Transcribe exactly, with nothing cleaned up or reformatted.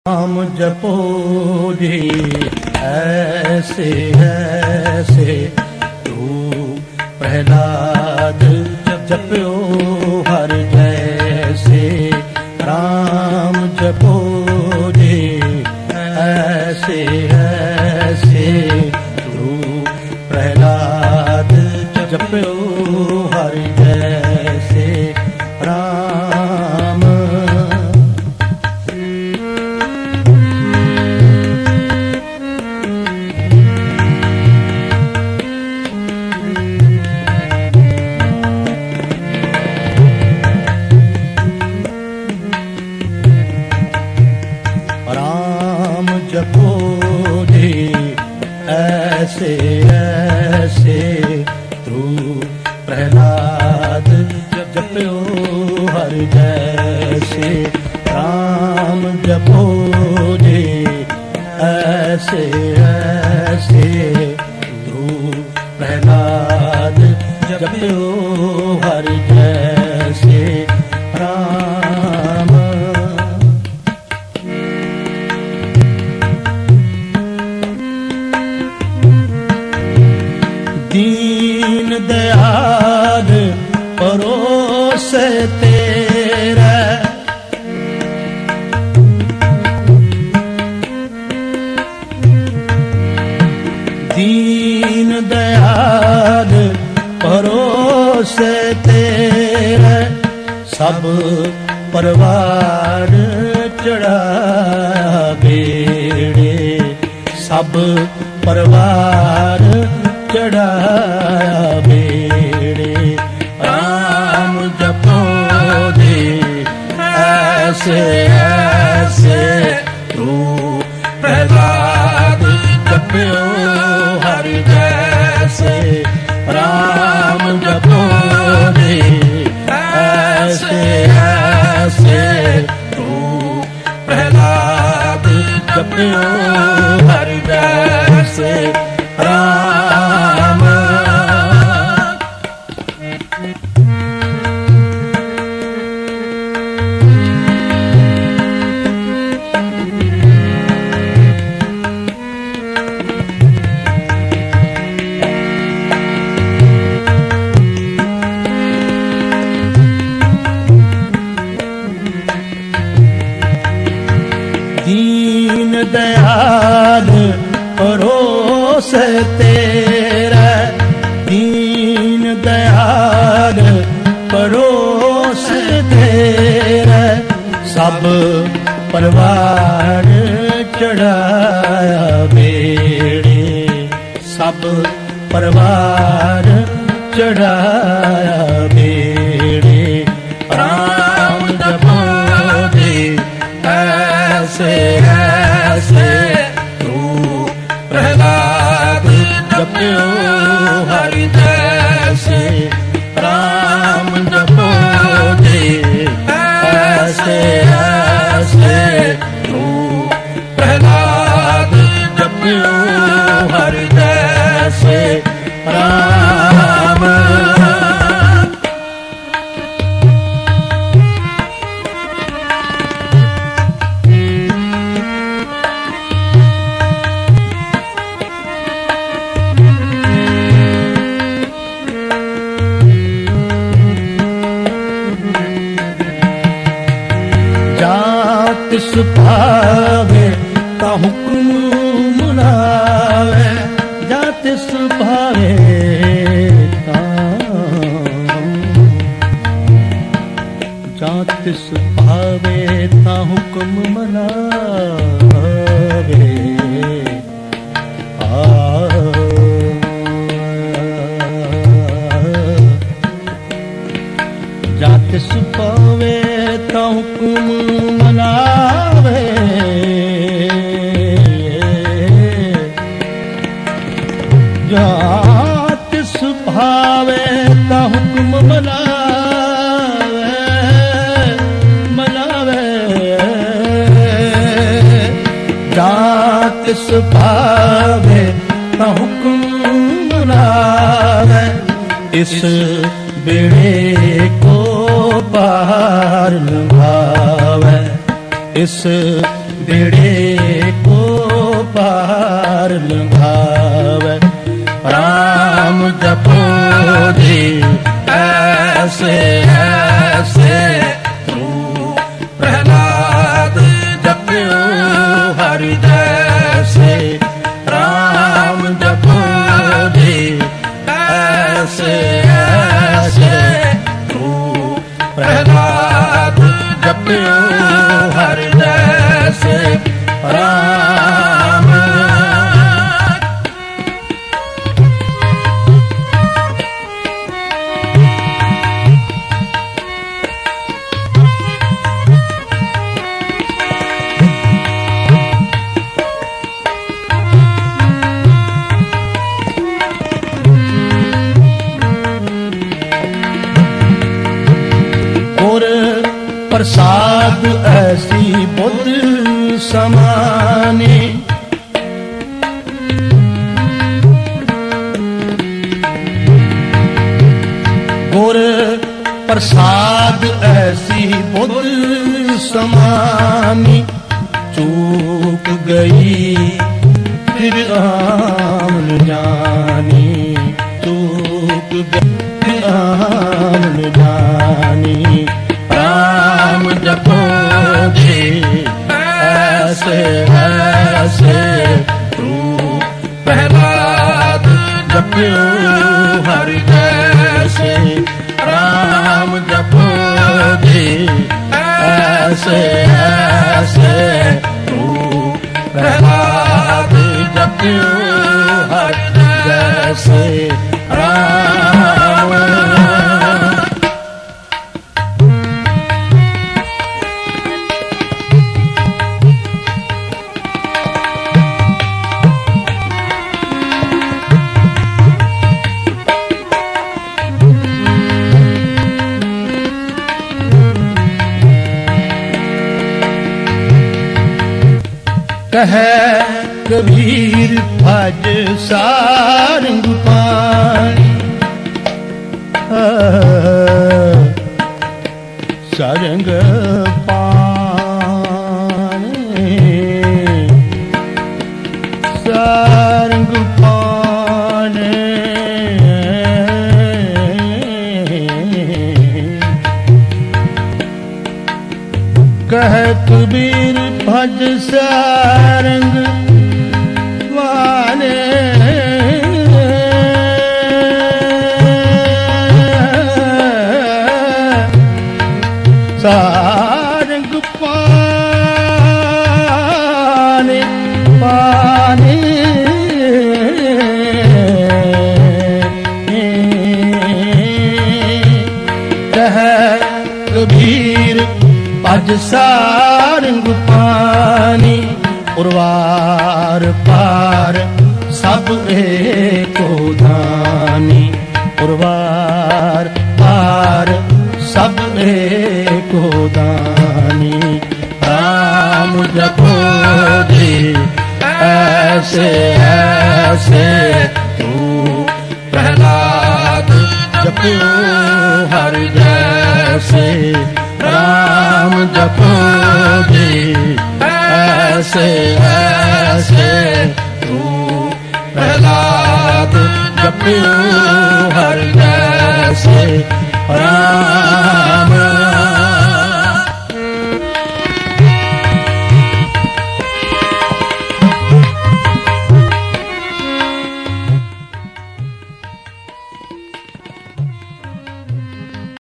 नाम जपो जी ऐसे ऐसे तू प्रहलाद जपो हर जैसे। राम जपो जी ऐसे ऐसे तू प्रहलाद जपो हर जैसे। राम जपो जी ऐसे ऐसे तू प्रहलाद जपो हर जैसे। राम जपो जी ऐसे ऐसे तू प्रहलाद जपो हर जैसे। राम दीन दयाल परोस तेरा दीन दयाल परोस तेरा सब परवार चढ़ा बेड़े। सब परवार चढ़ाया बेड़े। राम जपो जी ऐसे ऐसे तू प्रहलाद जपो हर जैसे। राम जपो जी ऐसे ऐसे तू प्रहलाद जपो हर जैसे। राम दीन दयाल परोस तेरा दीन दयाल परोस तेरा सब परवार चढ़ाया बेड़े। सब परवार चढ़ाया बेड़े। राम जपो जी ऐसे ऐसे तू प्रहलाद जपो हर जैसे। राम जपो जी ऐसे ऐसे तू प्रहलाद जपो हर जैसे। राम तिस भावे ता हुक्म मनावे। जा तिस भावे ता जा तिस भावे ता हुक्म मनावे। आ जा तिस भावे ता हुक्म मनावे। जा तिस भावे ता हुक्म मनावे मनावे। जा तिस भावे ता हुक्म मनावे। इस बेड़े को पार लगावे। इस बेड़े को पार लंघावे। राम जपो जी ऐसे ऐसे तू प्रहलाद जप्यो हरि जैसे। राम जपो जी ऐसे ऐसे तू प्रहलाद जप्यो हरि जैसे। राम प्रसाद ऐसी बुद्ध समाने। गुर प्रसाद ऐसी बुद्ध समानी। चूक गई फिर आम न जानी। चूक गई फिर आम न जानी। राम जपो जी ऐसे ऐसे तू प्रहलाद जप्यो हरि जैसे। राम जपो जी ऐसे ऐसे तू प्रहलाद जप्यो हरि जैसे। राम कह कबीर भज सारंग पानी। सारंग पानी सारंग पानी। कह कबीर भज सारंग पाने। सारंग पाने पाने। कह कबीर भज सारंग पानी। उर्वार पार सब एको दानी। उर्वार पार सब एको दानी। राम जपो जी ऐसे ऐसे तू प्रहलाद जप्यो हरि जैसे। राम जपो जी ऐसे ऐसे तू प्रहलाद जप्यो हरि जैसे। राम